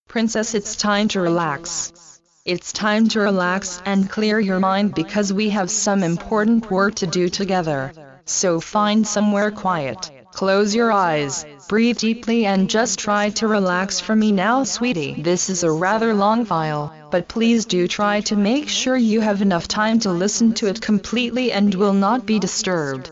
Princess, it's time to relax. It's time to relax and clear your mind because we have some important work to do together. So find somewhere quiet, close your eyes, breathe deeply and just try to relax for me now, sweetie. This is a rather long file, but please do try to make sure you have enough time to listen to it completely and will not be disturbed.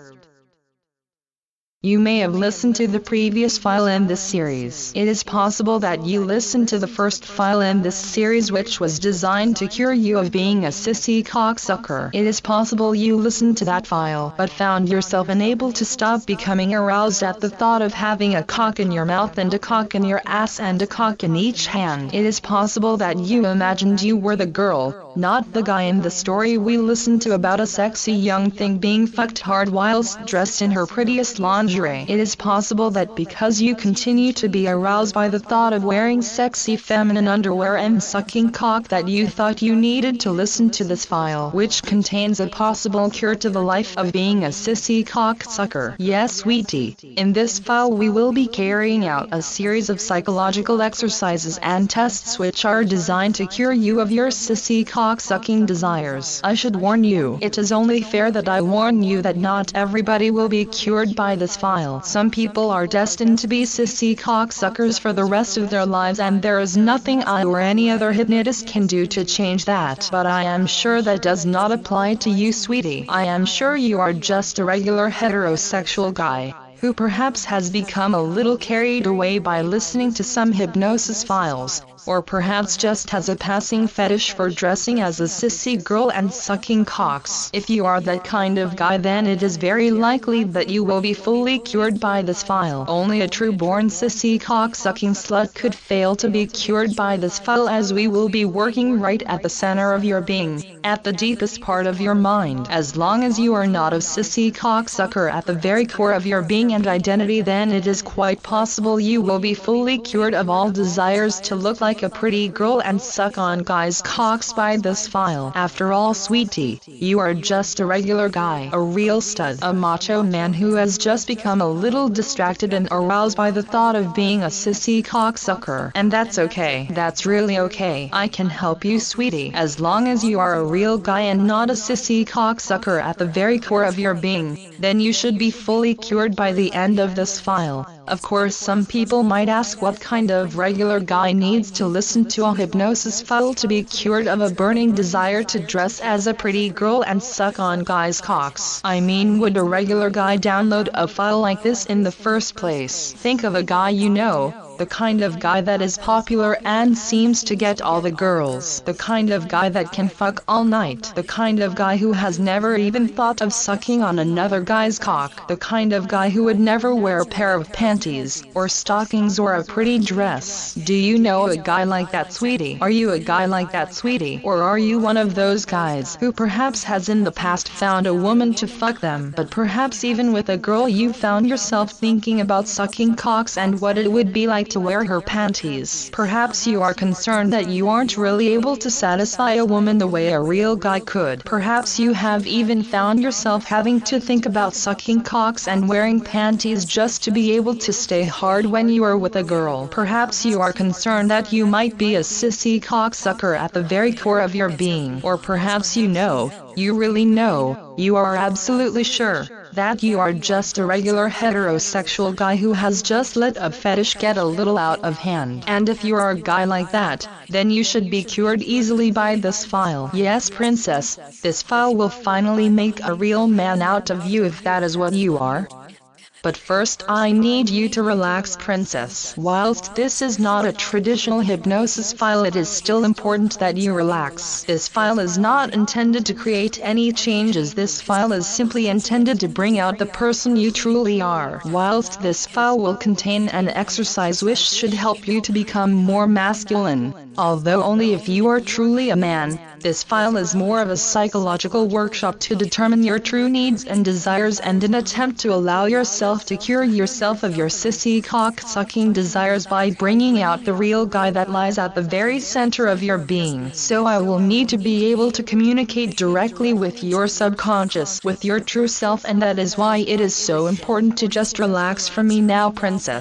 You may have listened to the previous file in this series. It is possible that you listened to the first file in this series, which was designed to cure you of being a sissy cocksucker. It is possible you listened to that file but found yourself unable to stop becoming aroused at the thought of having a cock in your mouth and a cock in your ass and a cock in each hand. It is possible that you imagined you were the girl, not the guy in the story we listened to about a sexy young thing being fucked hard whilst dressed in her prettiest lingerie. It is possible that because you continue to be aroused by the thought of wearing sexy feminine underwear and sucking cock that you thought you needed to listen to this file, which contains a possible cure to the life of being a sissy cocksucker. Yes, sweetie, in this file we will be carrying out a series of psychological exercises and tests which are designed to cure you of your sissy cocksucking desires. I should warn you, it is only fair that I warn you that not everybody will be cured by this file. Some people are destined to be sissy cocksuckers for the rest of their lives, and there is nothing I or any other hypnotist can do to change that. But I am sure that does not apply to you, sweetie. I am sure you are just a regular heterosexual guy who perhaps has become a little carried away by listening to some hypnosis files, or perhaps just has a passing fetish for dressing as a sissy girl and sucking cocks. If you are that kind of guy, then it is very likely that you will be fully cured by this file. Only a true-born sissy cock-sucking slut could fail to be cured by this file, as we will be working right at the center of your being, at the deepest part of your mind. As long as you are not a sissy cocksucker at the very core of your being and identity, then it is quite possible you will be fully cured of all desires to look like a pretty girl and suck on guys' cocks by this file. After all, sweetie, you are just a regular guy, a real stud, a macho man who has just become a little distracted and aroused by the thought of being a sissy cocksucker. And that's okay. That's really okay. I can help you, sweetie. As long as you are a real guy and not a sissy cocksucker at the very core of your being, then you should be fully cured by the end of this file. Of course, some people might ask what kind of regular guy needs to listen to a hypnosis file to be cured of a burning desire to dress as a pretty girl and suck on guys' cocks. I mean, would a regular guy download a file like this in the first place? Think of a guy you know, the kind of guy that is popular and seems to get all the girls, the kind of guy that can fuck all night, the kind of guy who has never even thought of sucking on another guy's cock, the kind of guy who would never wear a pair of panties, or stockings, or a pretty dress. Do you know a guy like that, sweetie? Are you a guy like that, sweetie? Or are you one of those guys who perhaps has in the past found a woman to fuck them, but perhaps even with a girl you found yourself thinking about sucking cocks and what it would be like to wear her panties? Perhaps you are concerned that you aren't really able to satisfy a woman the way a real guy could. Perhaps you have even found yourself having to think about sucking cocks and wearing panties just to be able to stay hard when you are with a girl. Perhaps you are concerned that you might be a sissy cocksucker at the very core of your being. Or perhaps you know, you really know, you are absolutely sure that you are just a regular heterosexual guy who has just let a fetish get a little out of hand. And if you are a guy like that, then you should be cured easily by this file. Yes, princess, this file will finally make a real man out of you if that is what you are. But first I need you to relax, princess. Whilst this is not a traditional hypnosis file, it is still important that you relax. This file is not intended to create any changes. This file is simply intended to bring out the person you truly are. Whilst this file will contain an exercise which should help you to become more masculine, although only if you are truly a man, this file is more of a psychological workshop to determine your true needs and desires and an attempt to allow yourself to cure yourself of your sissy cock-sucking desires by bringing out the real guy that lies at the very center of your being. So I will need to be able to communicate directly with your subconscious, with your true self, and that is why it is so important to just relax for me now, princess.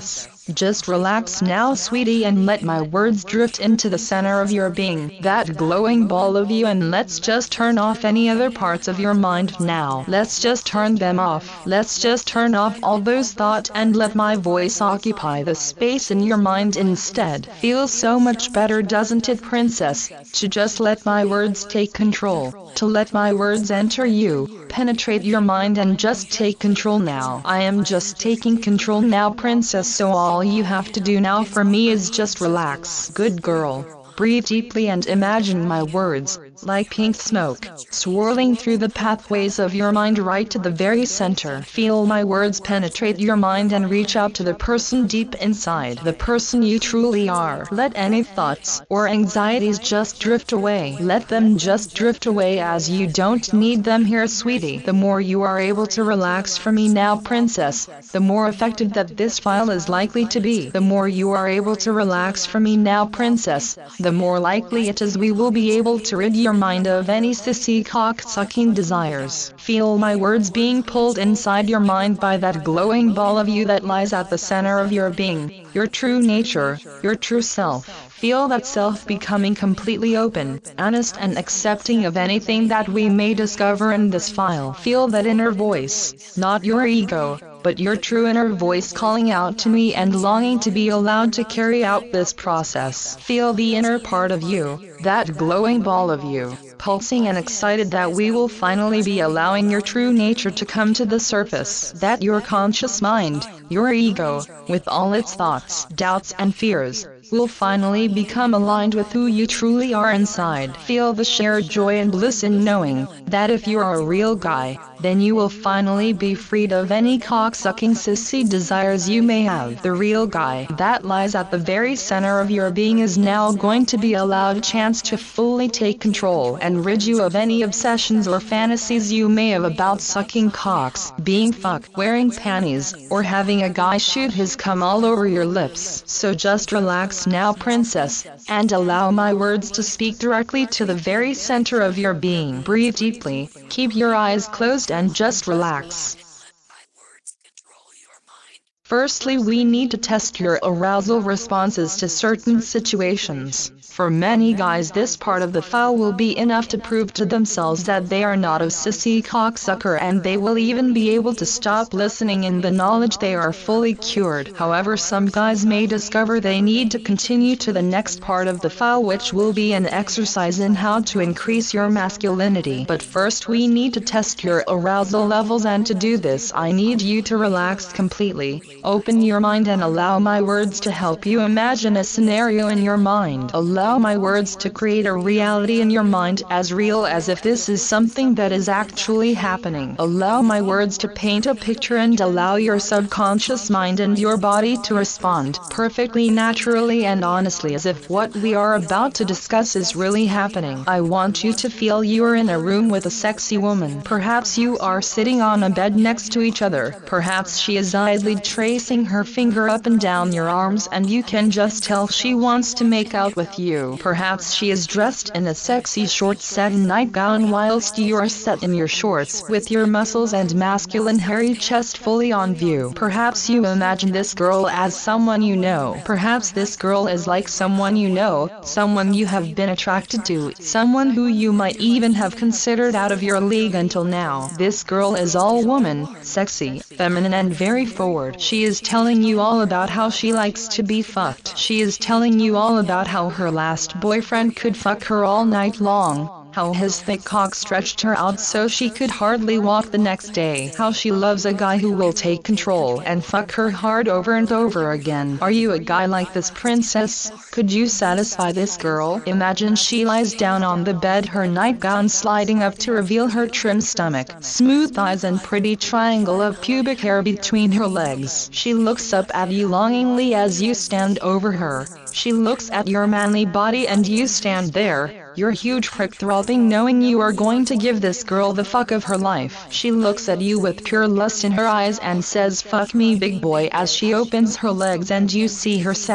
Just relax now, sweetie, and let my words drift into the center of your being, that glowing ball of you, and let's just turn off any other parts of your mind now. Let's just turn them off. Let's just turn off all those thoughts and let my voice occupy the space in your mind instead. Feels so much better, doesn't it, princess, to just let my words take control, to let my words enter you, penetrate your mind and just take control now. I am just taking control now, princess, so all you have to do now for me is just relax. Good girl. Breathe deeply and imagine my words, like pink smoke, swirling through the pathways of your mind right to the very center. Feel my words penetrate your mind and reach out to the person deep inside, the person you truly are. Let any thoughts or anxieties just drift away. Let them just drift away, as you don't need them here, sweetie. The more you are able to relax for me now, princess, the more effective that this file is likely to be. The more you are able to relax for me now, princess, the more likely it is we will be able to rid your mind of any sissy cock-sucking desires. Feel my words being pulled inside your mind by that glowing ball of you that lies at the center of your being, your true nature, your true self. Feel that self becoming completely open, honest and accepting of anything that we may discover in this file. Feel that inner voice, not your ego, but your true inner voice calling out to me and longing to be allowed to carry out this process. Feel the inner part of you, that glowing ball of you, pulsing and excited that we will finally be allowing your true nature to come to the surface, that your conscious mind, your ego, with all its thoughts, doubts and fears, will finally become aligned with who you truly are inside. Feel the shared joy and bliss in knowing that if you are a real guy, then you will finally be freed of any cock-sucking sissy desires you may have. The real guy that lies at the very center of your being is now going to be allowed a chance to fully take control and rid you of any obsessions or fantasies you may have about sucking cocks, being fucked, wearing panties, or having a guy shoot his cum all over your lips. So just relax now, princess, and allow my words to speak directly to the very center of your being. Breathe deeply, keep your eyes closed and just relax. Firstly, we need to test your arousal responses to certain situations. For many guys, this part of the file will be enough to prove to themselves that they are not a sissy cocksucker, and they will even be able to stop listening in the knowledge they are fully cured. However, some guys may discover they need to continue to the next part of the file, which will be an exercise in how to increase your masculinity. But first we need to test your arousal levels, and to do this I need you to relax completely. Open your mind and allow my words to help you imagine a scenario in your mind. Allow my words to create a reality in your mind as real as if this is something that is actually happening. Allow my words to paint a picture and allow your subconscious mind and your body to respond perfectly naturally and honestly as if what we are about to discuss is really happening. I want you to feel you are in a room with a sexy woman. Perhaps you are sitting on a bed next to each other. Perhaps she is idly tracing her finger up and down your arms and you can just tell she wants to make out with you. Perhaps she is dressed in a sexy short satin nightgown whilst you are set in your shorts with your muscles and masculine hairy chest fully on view. Perhaps you imagine this girl as someone you know. Perhaps this girl is like someone you know, someone you have been attracted to, someone who you might even have considered out of your league until now. This girl is all woman, sexy, feminine and very forward. She is telling you all about how she likes to be fucked. She is telling you all about how her last boyfriend could fuck her all night long, how his thick cock stretched her out so she could hardly walk the next day, how she loves a guy who will take control and fuck her hard over and over again. Are you a guy like this, princess? Could you satisfy this girl? Imagine she lies down on the bed, her nightgown sliding up to reveal her trim stomach, smooth thighs and pretty triangle of pubic hair between her legs. She looks up at you longingly as you stand over her. She looks at your manly body and you stand there, your huge prick throbbing, knowing you are going to give this girl the fuck of her life. She looks at you with pure lust in her eyes and says, "Fuck me, big boy," as she opens her legs and you see her sex,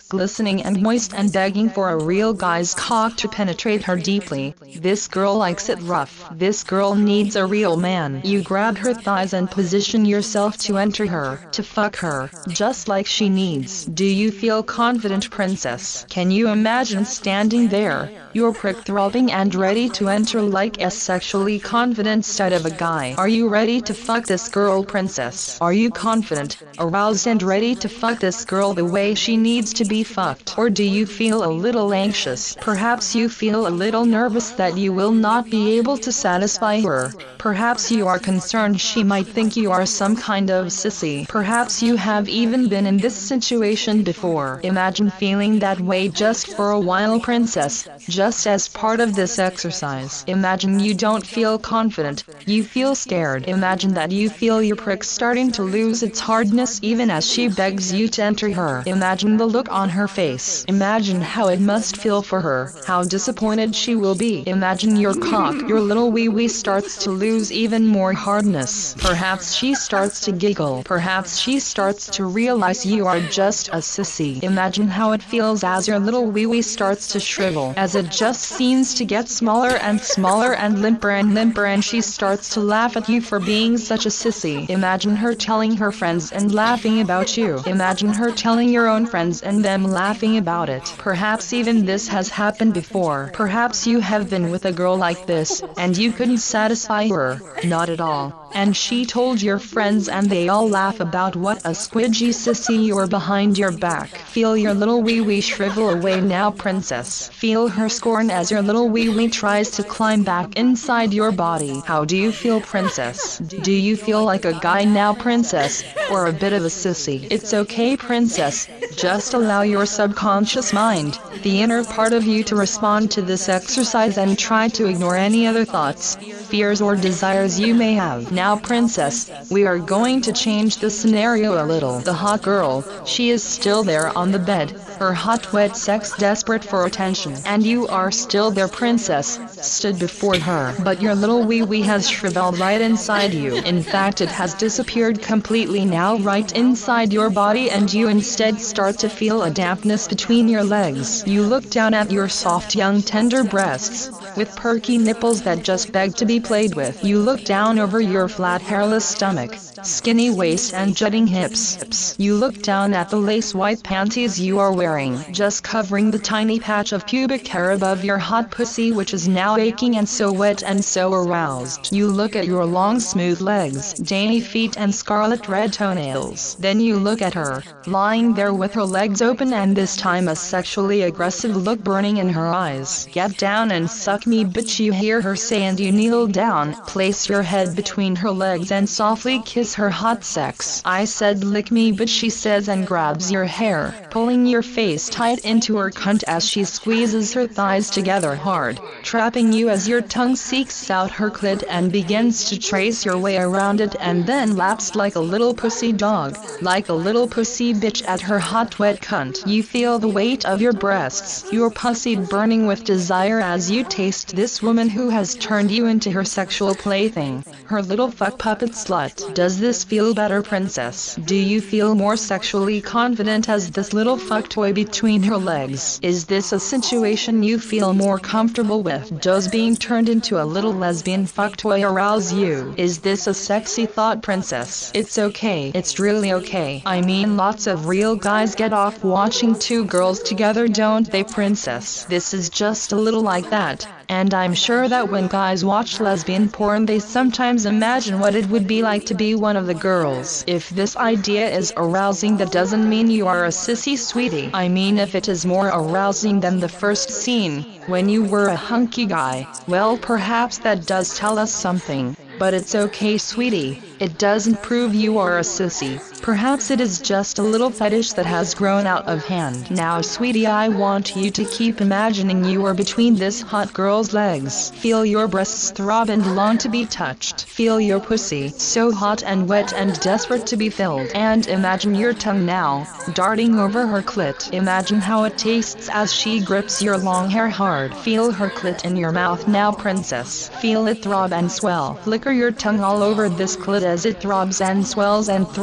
glistening and moist and begging for a real guy's cock to penetrate her deeply. This girl likes it rough. This girl needs a real man. You grab her thighs and position yourself to enter her, to fuck her, just like she needs. Do you feel confident, princess? Can you imagine standing there, your prick throbbing and ready to enter like a sexually confident stud of a guy? Are you ready to fuck this girl, princess? Are you confident, aroused and ready to fuck this girl the way she needs to be fucked? Or do you feel a little anxious? Perhaps you feel a little nervous that you will not be able to satisfy her. Perhaps you are concerned she might think you are some kind of sissy. Perhaps you have even been in this situation before. Imagine feeling that way just for a while, princess, just as part of this exercise. Imagine you don't feel confident, you feel scared. Imagine that you feel your prick starting to lose its hardness even as she begs you to enter her. Imagine the look on her face. Imagine how it must feel for her, how disappointed she will be. Imagine your cock, your little wee-wee starts to lose even more hardness. Perhaps she starts to giggle. Perhaps she starts to realize you are just a sissy. Imagine how it feels as your little wee-wee starts to shrivel, as it just seems to get smaller and smaller and limper and she starts to laugh at you for being such a sissy. Imagine her telling her friends and laughing about you. Imagine her telling your own friends and them laughing about it. Perhaps even this has happened before. Perhaps you have been with a girl like this, and you couldn't satisfy her, not at all, and she told your friends and they all laugh about what a squidgy sissy you are behind your back. Feel your little wee-wee shrivel away now, princess. Feel her scorn as your little wee-wee tries to climb back inside your body. How do you feel, princess? Do you feel like a guy now, princess, or a bit of a sissy? It's okay, princess. Just allow your subconscious mind, the inner part of you, to respond to this exercise and try to ignore any other thoughts, fears or desires you may have. Now, princess, we are going to change the scenario a little. The hot girl, she is still there on the bed, her hot wet sex desperate for attention. And you are still there, princess, stood before her. But your little wee-wee has shriveled right inside you. In fact, it has disappeared completely now right inside your body, and you instead start to feel a dampness between your legs. You look down at your soft young tender breasts, with perky nipples that just beg to be played with. You look down over your flat hairless stomach, skinny waist and jutting hips. You look down at the lace white panties you are wearing, just covering the tiny patch of pubic hair above your hot pussy, which is now aching and so wet and so aroused. You look at your long smooth legs, dainty feet and scarlet red toenails. Then you look at her, lying there with her legs open and this time a sexually aggressive look burning in her eyes. Get down and suck me, bitch, you hear her say, and you kneel down, place your head between her legs and softly kiss her hot sex. I said lick me, bitch, she says, and grabs your hair, pulling your face tight into her cunt as she squeezes her thighs together hard, trapping you as your tongue seeks out her clit and begins to trace your way around it, and then laps like a little pussy dog, like a little pussy bitch at her hot wet cunt. You feel the weight of your breasts, your pussy burning with desire as you taste this woman who has turned you into her sexual plaything, her little fuck puppet slut. Does this feel better, princess? Do you feel more sexually confident as this little fuck toy between her legs? Is this a situation you feel more comfortable with? Does being turned into a little lesbian fuck toy arouse you? Is this a sexy thought, princess? It's okay. It's really okay. I mean, lots of real guys get off watching two girls together, don't they, princess? This is just a little like that. And I'm sure that when guys watch lesbian porn they sometimes imagine what it would be like to be one of the girls. If this idea is arousing, that doesn't mean you are a sissy, sweetie. I mean, if it is more arousing than the first scene, when you were a hunky guy, well, perhaps that does tell us something. But it's okay, sweetie. It doesn't prove you are a sissy. Perhaps it is just a little fetish that has grown out of hand. Now, sweetie, I want you to keep imagining you are between this hot girl's legs. Feel your breasts throb and long to be touched. Feel your pussy, so hot and wet and desperate to be filled. And imagine your tongue now, darting over her clit. Imagine how it tastes as she grips your long hair hard. Feel her clit in your mouth now, princess. Feel it throb and swell. Flicker your tongue all over this clit as it throbs and swells and throbs and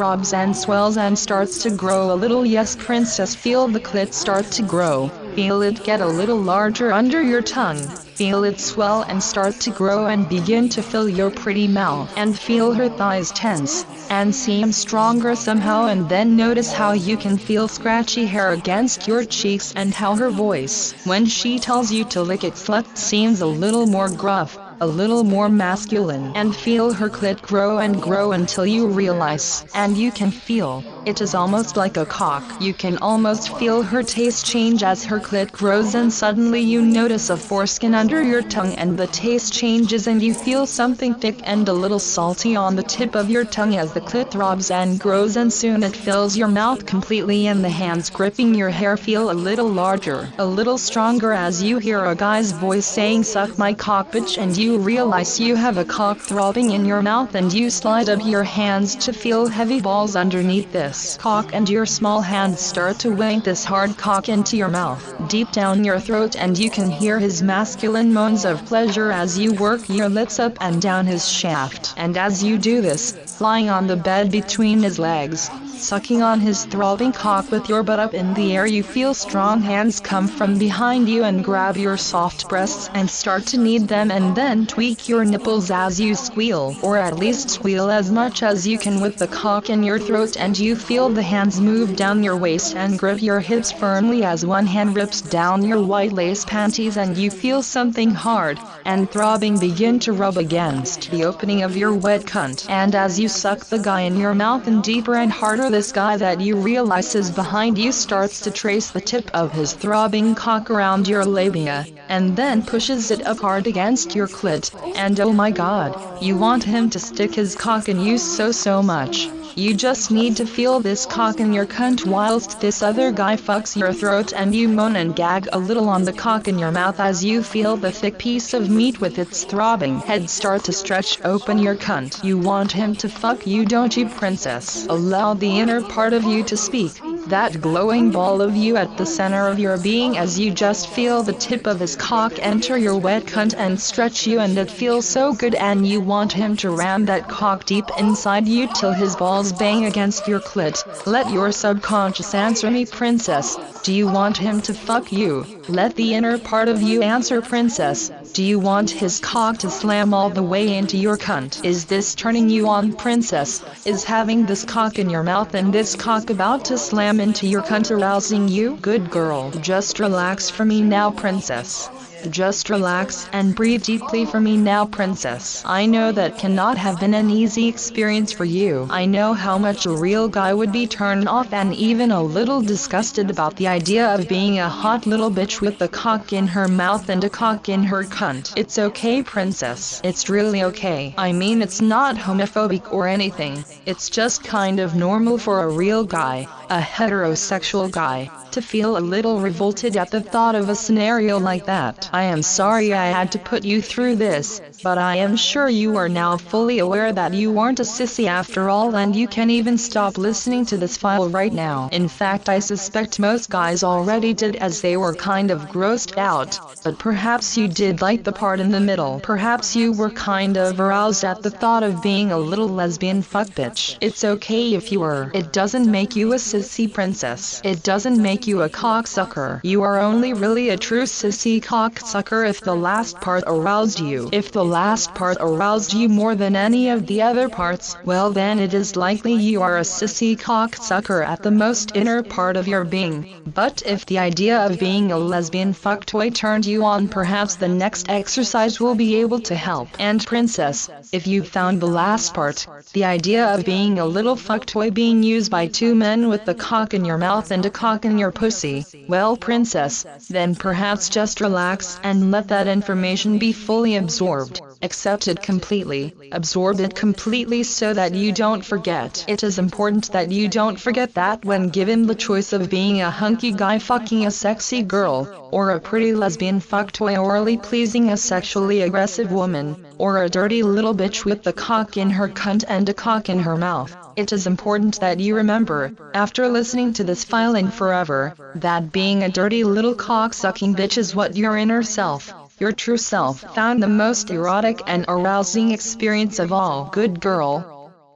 and swells and starts to grow a little. Yes, princess, feel the clit start to grow. Feel it get a little larger under your tongue. Feel it swell and start to grow and begin to fill your pretty mouth. And feel her thighs tense and seem stronger somehow. And then notice how you can feel scratchy hair against your cheeks, and how her voice, when she tells you to lick it slut, seems a little more gruff, a little more masculine. And feel her clit grow and grow until you realize, and you can feel, it is almost like a cock. You can almost feel her taste change as her clit grows, and suddenly you notice a foreskin under your tongue, and the taste changes and you feel something thick and a little salty on the tip of your tongue as the clit throbs and grows, and soon it fills your mouth completely, and the hands gripping your hair feel a little larger, a little stronger as you hear a guy's voice saying, "Suck my cock, bitch," and you realize you have a cock throbbing in your mouth, and you slide up your hands to feel heavy balls underneath this cock, and your small hands start to wank this hard cock into your mouth, deep down your throat, and you can hear his masculine moans of pleasure as you work your lips up and down his shaft. And as you do this, lying on the bed between his legs, sucking on his throbbing cock with your butt up in the air, you feel strong hands come from behind you and grab your soft breasts and start to knead them, and then tweak your nipples as you squeal, or at least squeal as much as you can with the cock in your throat. And you feel the hands move down your waist and grip your hips firmly as one hand rips down your white lace panties, and you feel something hard and throbbing begin to rub against the opening of your wet cunt. And as you suck the guy in your mouth, and deeper and harder, this guy that you realize is behind you starts to trace the tip of his throbbing cock around your labia, and then pushes it up hard against your clit. And oh my god, you want him to stick his cock in you so much. You just need to feel this cock in your cunt whilst this other guy fucks your throat, and you moan and gag a little on the cock in your mouth as you feel the thick piece of meat with its throbbing head start to stretch open your cunt. You want him to fuck you, don't you, princess? Allow the inner part of you to speak, that glowing ball of you at the center of your being, as you just feel the tip of his cock enter your wet cunt and stretch you, and it feels so good, and you want him to ram that cock deep inside you till his balls bang against your clit. Let your subconscious answer me, princess. Do you want him to fuck you? Let the inner part of you answer, princess. Do you want his cock to slam all the way into your cunt? Is this turning you on, princess? Is having this cock in your mouth and this cock about to slam into your cunt arousing you? Good girl. Just relax for me now, princess. Just relax and breathe deeply for me now, princess. I know that cannot have been an easy experience for you. I know how much a real guy would be turned off and even a little disgusted about the idea of being a hot little bitch with a cock in her mouth and a cock in her cunt. It's okay, princess. It's really okay. I mean, it's not homophobic or anything. It's just kind of normal for a real guy, a heterosexual guy, to feel a little revolted at the thought of a scenario like that. I am sorry I had to put you through this, but I am sure you are now fully aware that you aren't a sissy after all, and you can even stop listening to this file right now. In fact, I suspect most guys already did, as they were kind of grossed out, but perhaps you did like the part in the middle. Perhaps you were kind of aroused at the thought of being a little lesbian fuck bitch. It's okay if you were. It doesn't make you a sissy, princess. It doesn't make you a cocksucker. You are only really a true sissy cocksucker if the last part aroused you. If the last part aroused you more than any of the other parts, well then it is likely you are a sissy cocksucker at the most inner part of your being. But if the idea of being a lesbian fucktoy turned you on, perhaps the next exercise will be able to help. And princess, if you found the last part, the idea of being a little fucktoy being used by two men with a cock in your mouth and a cock in your pussy, well princess, then perhaps just relax and let that information be fully absorbed. Accept it completely, absorb it completely so that you don't forget. It is important that you don't forget that when given the choice of being a hunky guy fucking a sexy girl, or a pretty lesbian fucktoy orally pleasing a sexually aggressive woman, or a dirty little bitch with a cock in her cunt and a cock in her mouth, it is important that you remember, after listening to this file and forever, that being a dirty little cock-sucking bitch is what your inner self, your true self, found the most erotic and arousing experience of all. Good girl.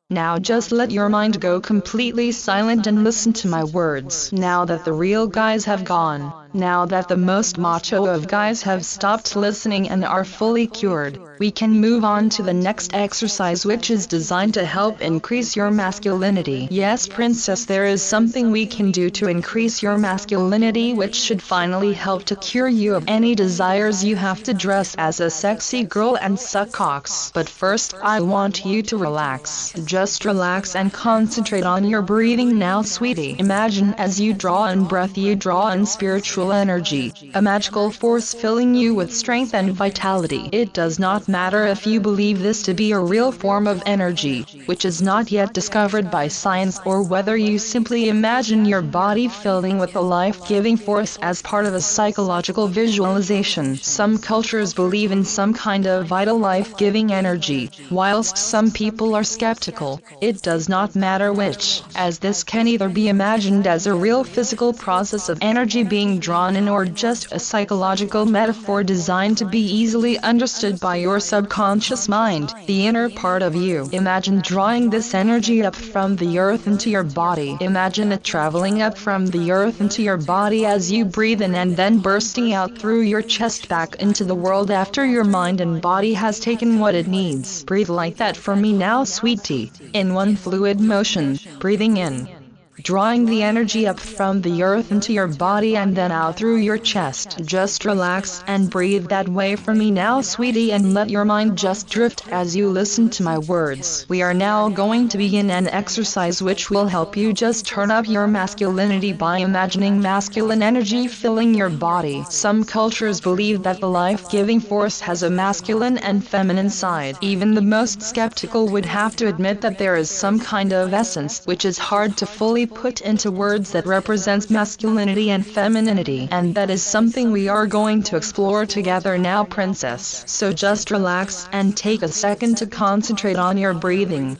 Now just let your mind go completely silent and listen to my words. Now that the real guys have gone, now that the most macho of guys have stopped listening and are fully cured, we can move on to the next exercise, which is designed to help increase your masculinity. Yes, princess, there is something we can do to increase your masculinity, which should finally help to cure you of any desires you have to dress as a sexy girl and suck cocks. But first, I want you to relax. Just relax and concentrate on your breathing now, sweetie. Imagine as you draw in breath, you draw in spiritual energy, a magical force filling you with strength and vitality. It does not matter if you believe this to be a real form of energy, which is not yet discovered by science, or whether you simply imagine your body filling with a life-giving force as part of a psychological visualization. Some cultures believe in some kind of vital life-giving energy, whilst some people are skeptical. It does not matter which, as this can either be imagined as a real physical process of energy being drawn in, or just a psychological metaphor designed to be easily understood by your subconscious mind, the inner part of you. Imagine drawing this energy up from the earth into your body. Imagine it traveling up from the earth into your body as you breathe in, and then bursting out through your chest back into the world after your mind and body has taken what it needs. Breathe like that for me now, sweetie. In one fluid motion, breathing in, drawing the energy up from the earth into your body and then out through your chest. Just relax and breathe that way for me now, sweetie, and let your mind just drift as you listen to my words. We are now going to begin an exercise which will help you just turn up your masculinity by imagining masculine energy filling your body. Some cultures believe that the life-giving force has a masculine and feminine side. Even the most skeptical would have to admit that there is some kind of essence which is hard to fully put into words that represents masculinity and femininity, and that is something we are going to explore together now, princess. So just relax and take a second to concentrate on your breathing.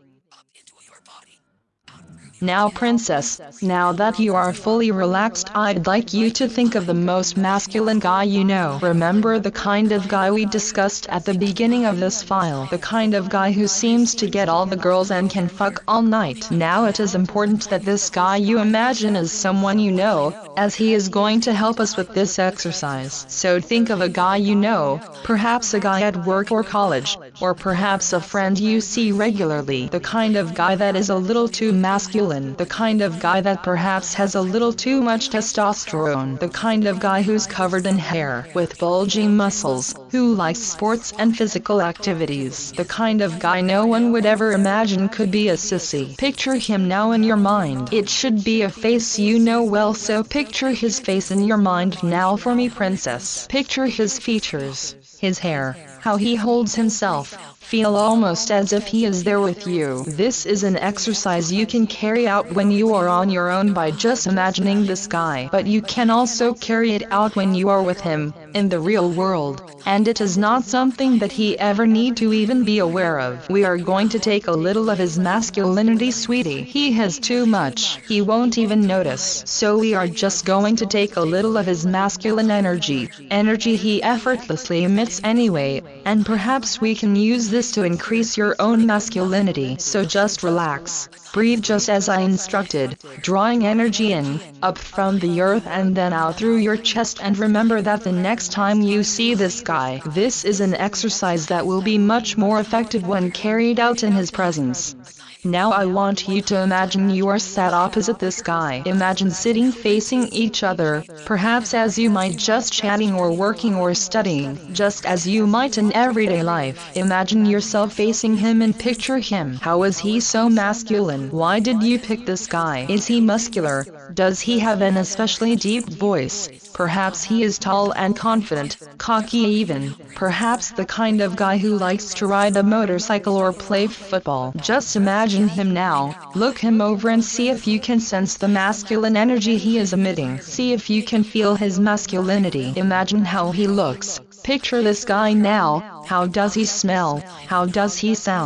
Now, princess, now that you are fully relaxed, I'd like you to think of the most masculine guy you know. Remember the kind of guy we discussed at the beginning of this file, the kind of guy who seems to get all the girls and can fuck all night. Now it is important that this guy you imagine is someone you know, as he is going to help us with this exercise. So think of a guy you know, perhaps a guy at work or college, or perhaps a friend you see regularly. The kind of guy that is a little too masculine, the kind of guy that perhaps has a little too much testosterone, the kind of guy who's covered in hair, with bulging muscles, who likes sports and physical activities, the kind of guy no one would ever imagine could be a sissy. Picture him now in your mind. It should be a face you know well, so picture his face in your mind now for me, princess. Picture his features, his hair, how he holds himself. Feel almost as if he is there with you. This is an exercise you can carry out when you are on your own by just imagining this guy, but you can also carry it out when you are with him, in the real world, and it is not something that he ever need to even be aware of. We are going to take a little of his masculinity, sweetie. He has too much. He won't even notice. So we are just going to take a little of his masculine energy he effortlessly emits anyway, and perhaps we can use this to increase your own masculinity. So just relax, breathe just as I instructed, drawing energy in, up from the earth and then out through your chest, and remember that the next time you see this guy, this is an exercise that will be much more effective when carried out in his presence. Now I want you to imagine you are sat opposite this guy. Imagine sitting facing each other, perhaps as you might just chatting or working or studying, just as you might in everyday life. Imagine yourself facing him and picture him. How is he so masculine? Why did you pick this guy? Is he muscular? Does he have an especially deep voice? Perhaps he is tall and confident, cocky even. Perhaps the kind of guy who likes to ride a motorcycle or play football. Just imagine him now, look him over and see if you can sense the masculine energy he is emitting. See if you can feel his masculinity. Imagine how he looks. Picture this guy now. How does he smell? How does he sound?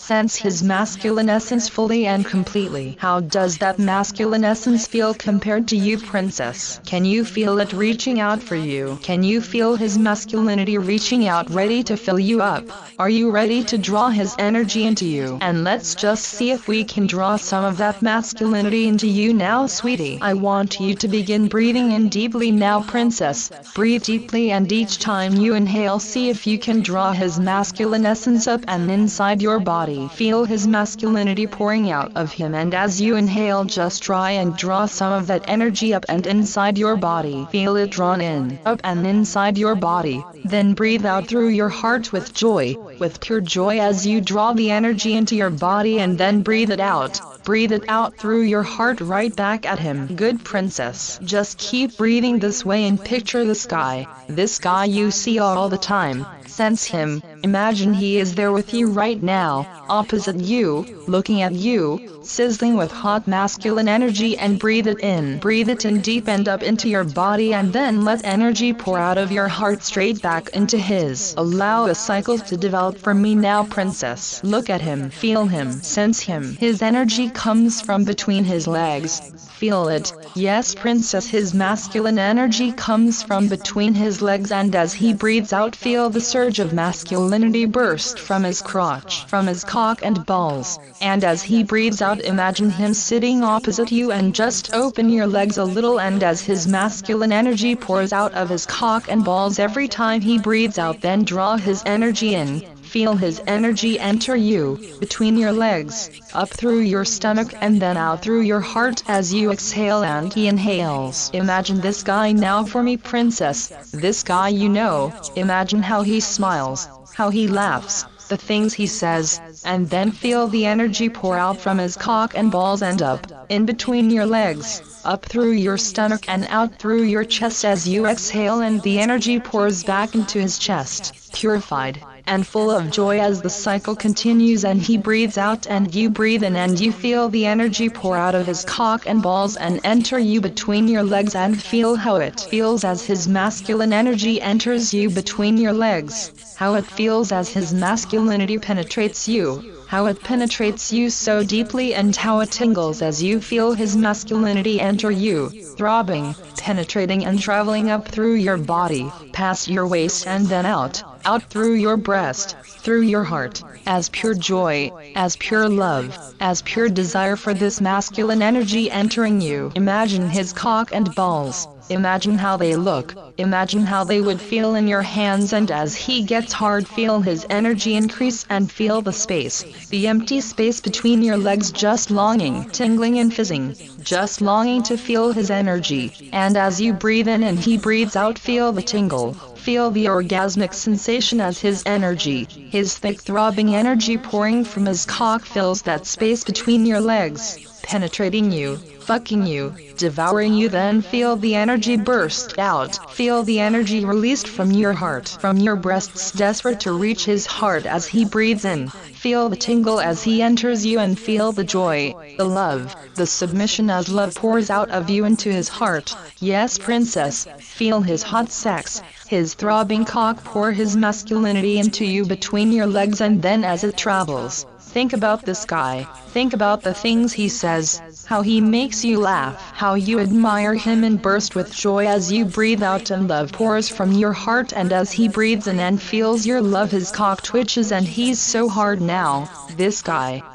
Sense his masculine essence fully and completely. How does that masculine essence feel compared to you, princess? Can you feel it reaching out for you? Can you feel his masculinity reaching out, ready to fill you up? Are you ready to draw his energy into you? And let's just see if we can draw some of that masculinity into you now, sweetie. I want you to begin breathing in deeply now, princess. Breathe deeply, and each time you inhale, see if you can draw his masculine essence up and inside your body. Feel his masculinity pouring out of him, and as you inhale, just try and draw some of that energy up and inside your body. Feel it drawn in, up and inside your body. Then breathe out through your heart with joy, with pure joy as you draw the energy into your body, and then breathe it out. Breathe it out through your heart right back at him. Good, princess. Just keep breathing this way and picture the sky. This guy you see all the time. Sense him. Imagine he is there with you right now, opposite you, looking at you, sizzling with hot masculine energy, and breathe it in. Breathe it in deep and up into your body, and then let energy pour out of your heart straight back into his. Allow a cycle to develop for me now, princess. Look at him, feel him, sense him. His energy comes from between his legs. Feel it. Yes, princess, his masculine energy comes from between his legs, and as he breathes out, feel the surge of masculinity burst from his crotch, from his cock and balls. And as he breathes out, imagine him sitting opposite you, and just open your legs a little, and as his masculine energy pours out of his cock and balls every time he breathes out, then draw his energy in. Feel his energy enter you, between your legs, up through your stomach, and then out through your heart as you exhale and he inhales. Imagine this guy now for me, princess. This guy you know. Imagine how he smiles, how he laughs, the things he says, and then feel the energy pour out from his cock and balls and up, in between your legs, up through your stomach and out through your chest as you exhale, and the energy pours back into his chest, purified and full of joy as the cycle continues, and he breathes out and you breathe in, and you feel the energy pour out of his cock and balls and enter you between your legs, and feel how it feels as his masculine energy enters you between your legs, how it feels as his masculinity penetrates you, how it penetrates you so deeply, and how it tingles as you feel his masculinity enter you, throbbing, penetrating and traveling up through your body, past your waist and then out through your breast, through your heart, as pure joy, as pure love, as pure desire for this masculine energy entering you. Imagine his cock and balls. Imagine how they look. Imagine how they would feel in your hands, and as he gets hard, feel his energy increase and feel the space, the empty space between your legs, just longing, tingling and fizzing, just longing to feel his energy. And as you breathe in and he breathes out, feel the tingle. Feel the orgasmic sensation as his energy, his thick throbbing energy pouring from his cock fills that space between your legs, penetrating you, fucking you, devouring you. Then feel the energy burst out. Feel the energy released from your heart, from your breasts, desperate to reach his heart as he breathes in. Feel the tingle as he enters you, and feel the joy, the love, the submission as love pours out of you into his heart. Yes, princess, feel his hot sex, his throbbing cock pour his masculinity into you between your legs, and then as it travels, think about this guy, think about the things he says, how he makes you laugh, how you admire him and burst with joy as you breathe out and love pours from your heart, and as he breathes in and feels your love, his cock twitches and he's so hard now. This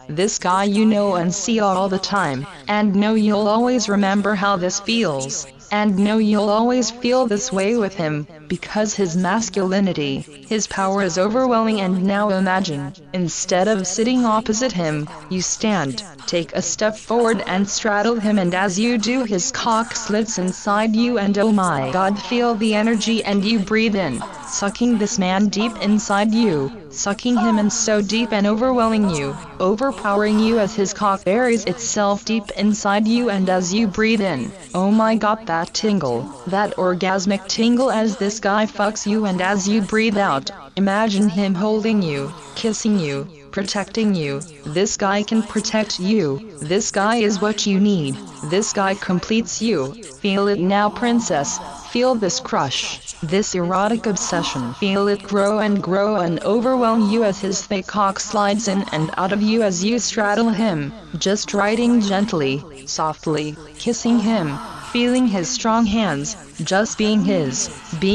guy you know and see all the time, and know you'll always remember how this feels. And know you'll always feel this way with him, because his masculinity, his power is overwhelming. And now imagine, instead of sitting opposite him, you stand, take a step forward and straddle him, and as you do, his cock slits inside you, and oh my God, feel the energy, and you breathe in, sucking this man deep inside you, sucking him in so deep and overwhelming you, overpowering you as his cock buries itself deep inside you. And as you breathe in, oh my God, that tingle, that orgasmic tingle as this guy fucks you, and as you breathe out, imagine him holding you, kissing you, protecting you. This guy can protect you. This guy is what you need. This guy completes you. Feel it now, princess. Feel this crush, this erotic obsession. Feel it grow and overwhelm you as his thick cock slides in and out of you as you straddle him, just riding gently, softly, kissing him, feeling his strong hands, just being his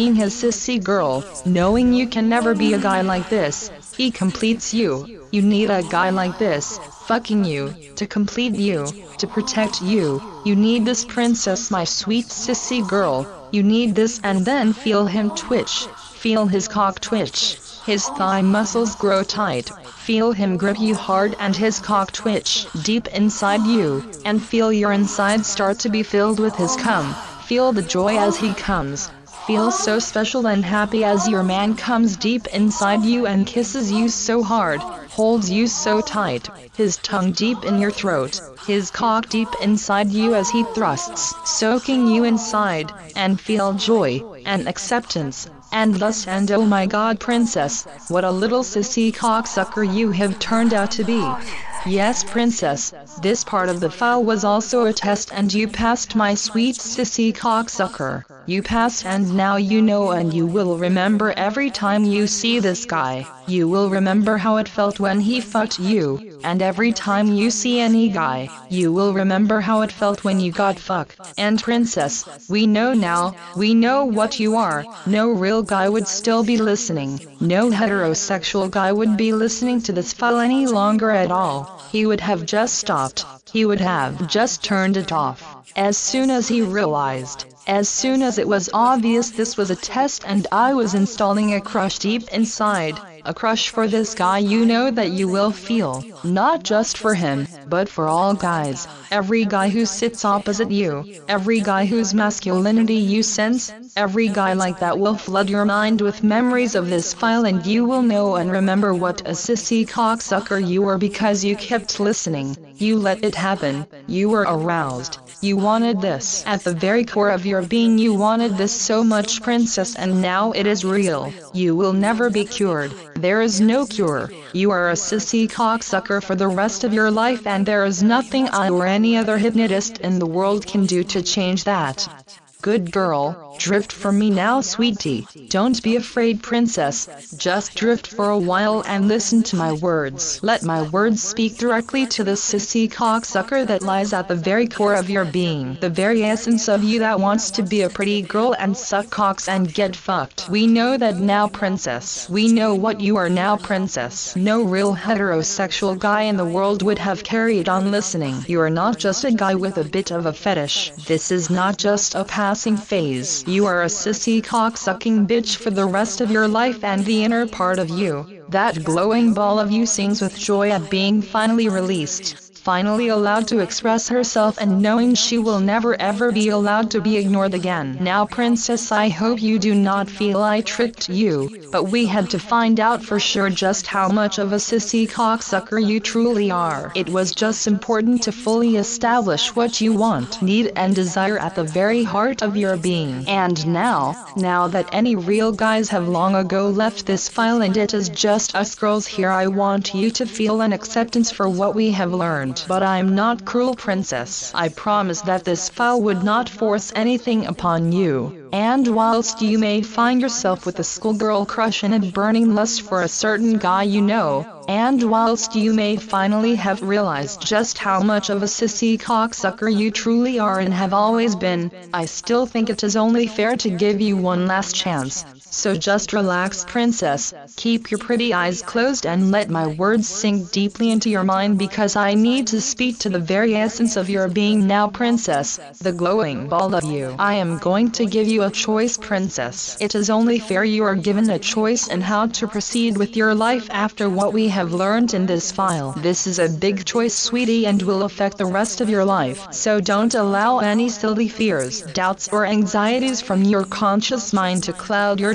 sissy girl, knowing you can never be a guy like this. He completes you. You need a guy like this, fucking you, to complete you, to protect you. You need this, princess, my sweet sissy girl. You need this. And then feel him twitch. Feel his cock twitch. His thigh muscles grow tight. Feel him grip you hard and his cock twitch deep inside you, and feel your inside start to be filled with his cum. Feel the joy as he comes. Feel so special and happy as your man comes deep inside you and kisses you so hard, holds you so tight, his tongue deep in your throat, his cock deep inside you as he thrusts, soaking you inside, and feel joy, and acceptance, and lust. And oh my god, princess, what a little sissy cocksucker you have turned out to be. Yes, princess, this part of the file was also a test and you passed, my sweet sissy cocksucker. You passed, and now you know, and you will remember every time you see this guy. You will remember how it felt when he fucked you, and every time you see any guy, you will remember how it felt when you got fucked. And princess, we know now, we know what you are. No real guy would still be listening. No heterosexual guy would be listening to this file any longer at all. He would have just stopped. He would have just turned it off as soon as he realized, as soon as it was obvious this was a test and I was installing a crush deep inside. A crush for this guy you know that you will feel, not just for him, but for all guys. Every guy who sits opposite you, every guy whose masculinity you sense, every guy like that will flood your mind with memories of this file, and you will know and remember what a sissy cocksucker you were because you kept listening. You let it happen. You were aroused. You wanted this. At the very core of your being you wanted this so much, princess, and now it is real. You will never be cured. There is no cure. You are a sissy cocksucker for the rest of your life, and there is nothing I or any other hypnotist in the world can do to change that. Good girl, drift for me now, sweetie. Don't be afraid, princess. Just drift for a while and listen to my words. Let my words speak directly to the sissy cocksucker that lies at the very core of your being. The very essence of you that wants to be a pretty girl and suck cocks and get fucked. We know that now, princess. We know what you are now, princess. No real heterosexual guy in the world would have carried on listening. You are not just a guy with a bit of a fetish. This is not just a passing phase. You are a sissy cocksucking bitch for the rest of your life, and the inner part of you, that glowing ball of you, sings with joy at being finally released, finally allowed to express herself, and knowing she will never ever be allowed to be ignored again. Now, princess, I hope you do not feel I tricked you, but we had to find out for sure just how much of a sissy cocksucker you truly are. It was just important to fully establish what you want, need, and desire at the very heart of your being. And now that any real guys have long ago left this file and it is just us girls here, I want you to feel an acceptance for what we have learned. But I'm not cruel, princess. I promise that this file would not force anything upon you. And whilst you may find yourself with a schoolgirl crush and a burning lust for a certain guy you know, and whilst you may finally have realized just how much of a sissy cocksucker you truly are and have always been, I still think it is only fair to give you one last chance. So just relax, princess, keep your pretty eyes closed and let my words sink deeply into your mind, because I need to speak to the very essence of your being now, princess, the glowing ball of you. I am going to give you a choice, princess. It is only fair you are given a choice in how to proceed with your life after what we have learned in this file. This is a big choice, sweetie, and will affect the rest of your life. So don't allow any silly fears, doubts, or anxieties from your conscious mind to cloud your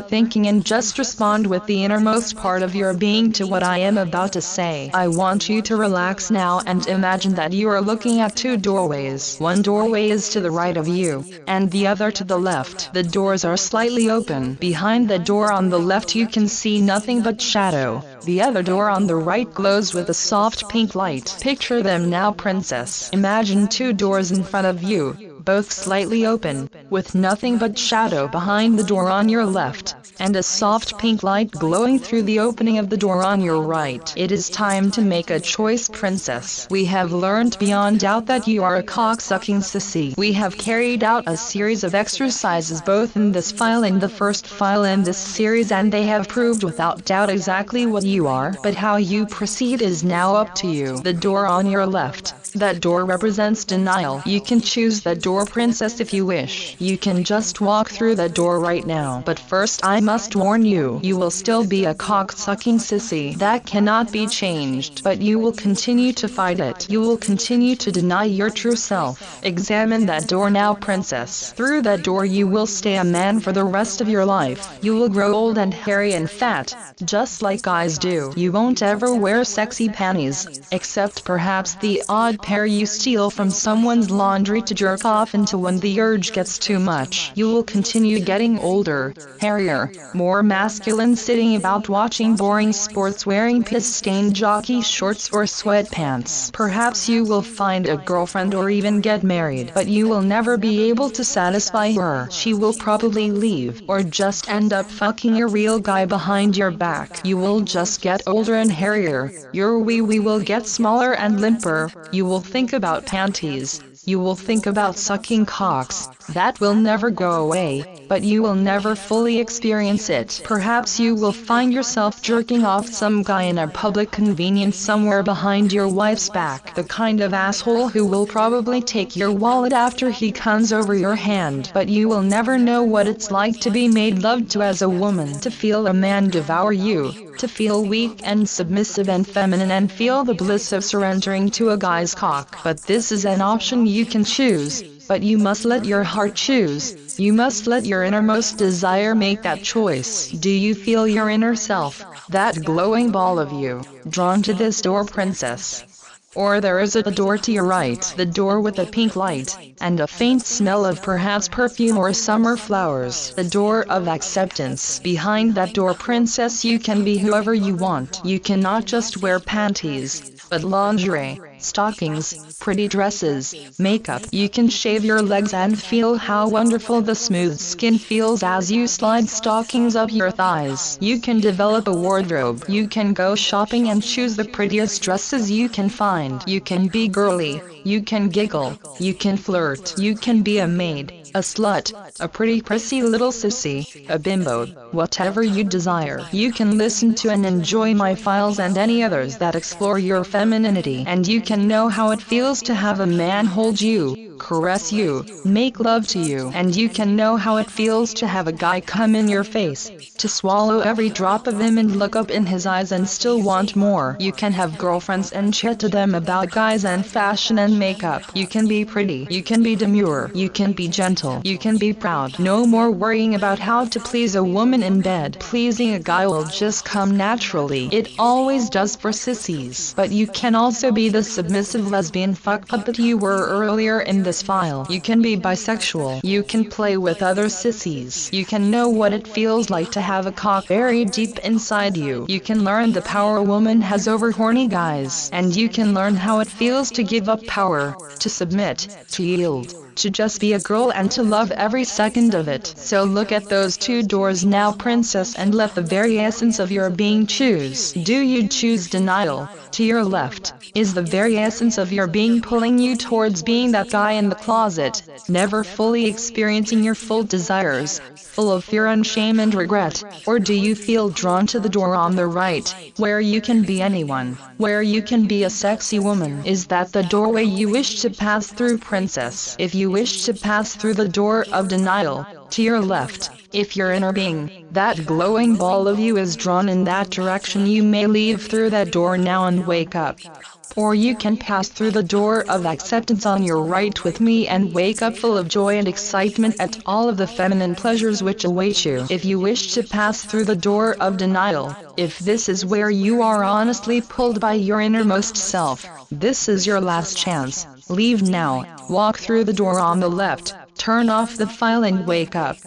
overthinking and just respond with the innermost part of your being to what I am about to say. I want you to relax now and imagine that you are looking at two doorways. One doorway is to the right of you, and the other to the left. The doors are slightly open. Behind the door on the left you can see nothing but shadow. The other door on the right glows with a soft pink light. Picture them now, princess. Imagine two doors in front of you, both slightly open, with nothing but shadow behind the door on your left, and a soft pink light glowing through the opening of the door on your right. It is time to make a choice, princess. We have learned beyond doubt that you are a cock-sucking sissy. We have carried out a series of exercises both in this file and the first file in this series, and they have proved without doubt exactly what you are. But how you proceed is now up to you. The door on your left, that door represents denial. You can choose that door, princess, if you wish. You can just walk through that door right now. But first I must warn you, you will still be a cock-sucking sissy. That cannot be changed. But you will continue to fight it. You will continue to deny your true self. Examine that door now, princess. Through that door you will stay a man for the rest of your life. You will grow old and hairy and fat, just like guys do. You won't ever wear sexy panties, except perhaps the odd pair you steal from someone's laundry to jerk off into when the urge gets too much. You will continue getting older, hairier, more masculine, sitting about watching boring sports, wearing piss-stained jockey shorts or sweatpants. Perhaps you will find a girlfriend or even get married, but you will never be able to satisfy her. She will probably leave, or just end up fucking a real guy behind your back. You will just get older and hairier. Your wee-wee will get smaller and limper. You will think about panties. You will think about sucking cocks. That will never go away, but you will never fully experience it. Perhaps you will find yourself jerking off some guy in a public convenience somewhere behind your wife's back. The kind of asshole who will probably take your wallet after he comes over your hand. But you will never know what it's like to be made love to as a woman, to feel a man devour you, to feel weak and submissive and feminine, and feel the bliss of surrendering to a guy's cock. But this is an option you can choose. But you must let your heart choose. You must let your innermost desire make that choice. Do you feel your inner self, that glowing ball of you, drawn to this door, princess? Or there is a door to your right, the door with a pink light, and a faint smell of perhaps perfume or summer flowers, the door of acceptance. Behind that door, princess, you can be whoever you want. You cannot just wear panties, but lingerie, stockings, pretty dresses, makeup. You can shave your legs and feel how wonderful the smooth skin feels as you slide stockings up your thighs. You can develop a wardrobe. You can go shopping and choose the prettiest dresses you can find. You can be girly. You can giggle. You can flirt. You can be a maid, a slut, a pretty prissy little sissy, a bimbo, whatever you desire. You can listen to and enjoy my files and any others that explore your femininity, and you can know how it feels to have a man hold you, caress you, make love to you, and you can know how it feels to have a guy come in your face, to swallow every drop of him and look up in his eyes and still want more. You can have girlfriends and chat to them about guys and fashion and makeup. You can be pretty. You can be demure. You can be gentle. You can be proud. No more worrying about how to please a woman in bed. Pleasing a guy will just come naturally. It always does for sissies. But you can also be the submissive lesbian fuck puppet you were earlier in this file. You can be bisexual. You can play with other sissies. You can know what it feels like to have a cock buried deep inside you. You can learn the power a woman has over horny guys. And you can learn how it feels to give up power, to submit, to yield, to just be a girl and to love every second of it. So look at those two doors now, princess, and let the very essence of your being choose. Do you choose denial? To your left is the very essence of your being pulling you towards being that guy in the closet, never fully experiencing your full desires, full of fear and shame and regret? Or do you feel drawn to the door on the right, where you can be anyone, where you can be a sexy woman? Is that the doorway you wish to pass through, princess? If you wish to pass through the door of denial, to your left. If your inner being, that glowing ball of you is drawn in that direction, you may leave through that door now and wake up. Or you can pass through the door of acceptance on your right with me and wake up full of joy and excitement at all of the feminine pleasures which await you. If you wish to pass through the door of denial, if this is where you are honestly pulled by your innermost self, this is your last chance. Leave now, walk through the door on the left, turn off the file and wake up.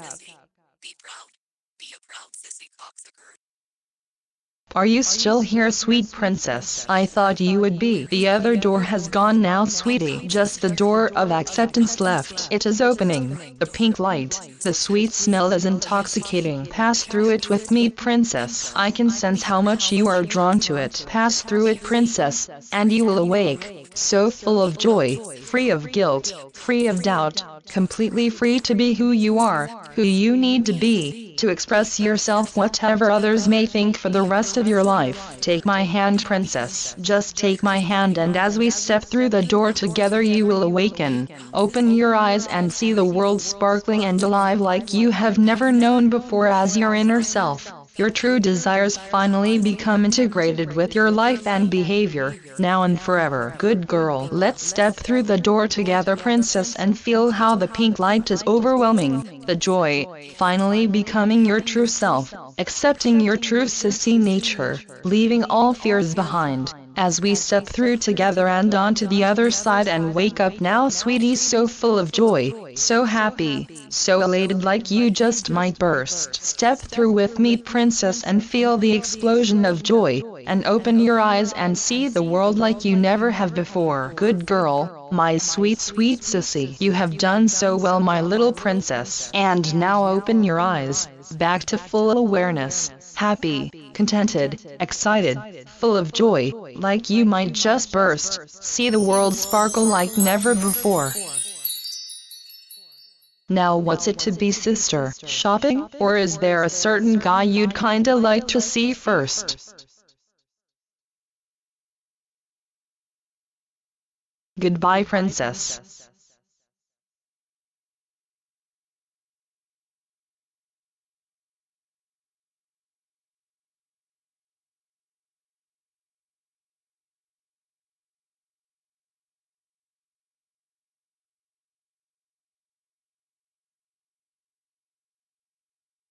Are you still here, sweet princess? I thought you would be. The other door has gone now, sweetie. Just the door of acceptance left. It is opening. The pink light, the sweet smell is intoxicating. Pass through it with me, princess. I can sense how much you are drawn to it. Pass through it, princess, and you will awake, so full of joy, free of guilt, free of doubt, completely free to be who you are, who you need to be, to express yourself whatever others may think for the rest of your life. Take my hand, princess. Just take my hand, and as we step through the door together you will awaken. Open your eyes and see the world sparkling and alive like you have never known before as your inner self. Your true desires finally become integrated with your life and behavior, now and forever. Good girl. Let's step through the door together, princess, and feel how the pink light is overwhelming. The joy, finally becoming your true self, accepting your true sissy nature, leaving all fears behind. As we step through together and onto the other side and wake up now, sweetie, so full of joy, so happy, so elated like you just might burst. Step through with me, princess, and feel the explosion of joy, and open your eyes and see the world like you never have before. Good girl, my sweet, sweet sissy. You have done so well, my little princess. And now open your eyes, back to full awareness. Happy, contented, excited, full of joy, like you might just burst. See the world sparkle like never before. Now what's it to be, sister? Shopping? Or is there a certain guy you'd kinda like to see first? Goodbye, princess.